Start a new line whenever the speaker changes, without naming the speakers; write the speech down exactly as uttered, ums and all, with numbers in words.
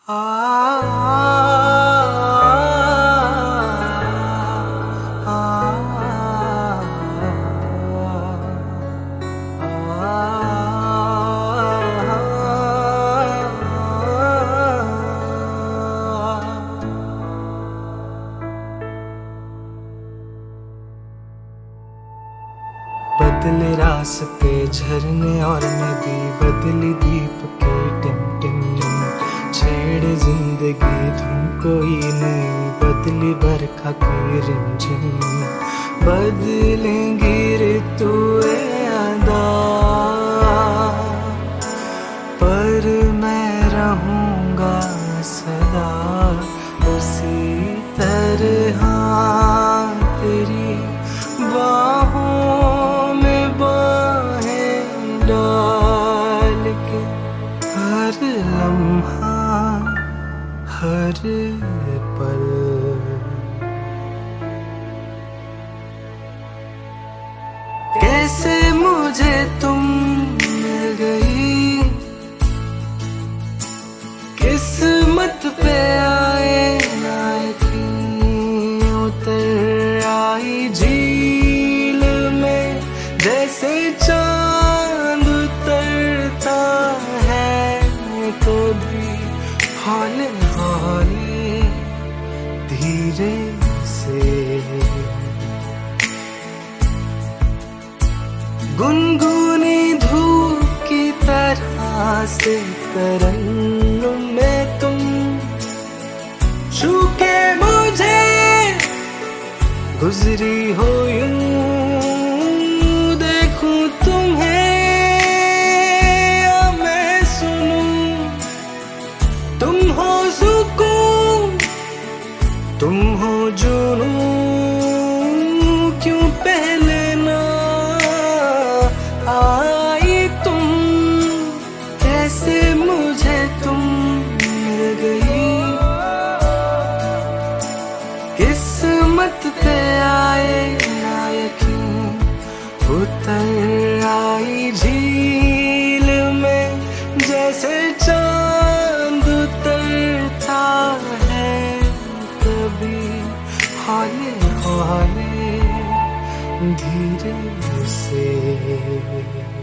बदले रास्ते झरने और नदी, बदली दीप के टिम टिम टिम। छेड़ जिंदगी धुन कोई नहीं, बदली बरखा की रिमझिम। बदलेंगी ऋतुए अदा, पर मैं रहूंगा सदा उसी तरह तेरी बाहों में बाहें डाल के। हर लम्हा हर पल कैसे मुझे तुम मिल गई, किस्मत पे आए ना थी। उतर आई झील में जैसे चांद उतरता है कभी, हौले हौले धीरे से। गुनगुनी धूप की तरह से तरन्नुम में तुम छू के मुझे गुजरी हो यूं। देखूं तुम्हें या मैं सुनूं, तुम हो सुकून तुम हो जुनूं। क्यों पहले ना आई तुम, कैसे मुझे तुम मिल गई। किस्मत पे आए ना यकीन, उतर आई झील में जैसे चांद उतरता है कभी, हौले हौले धीरे से।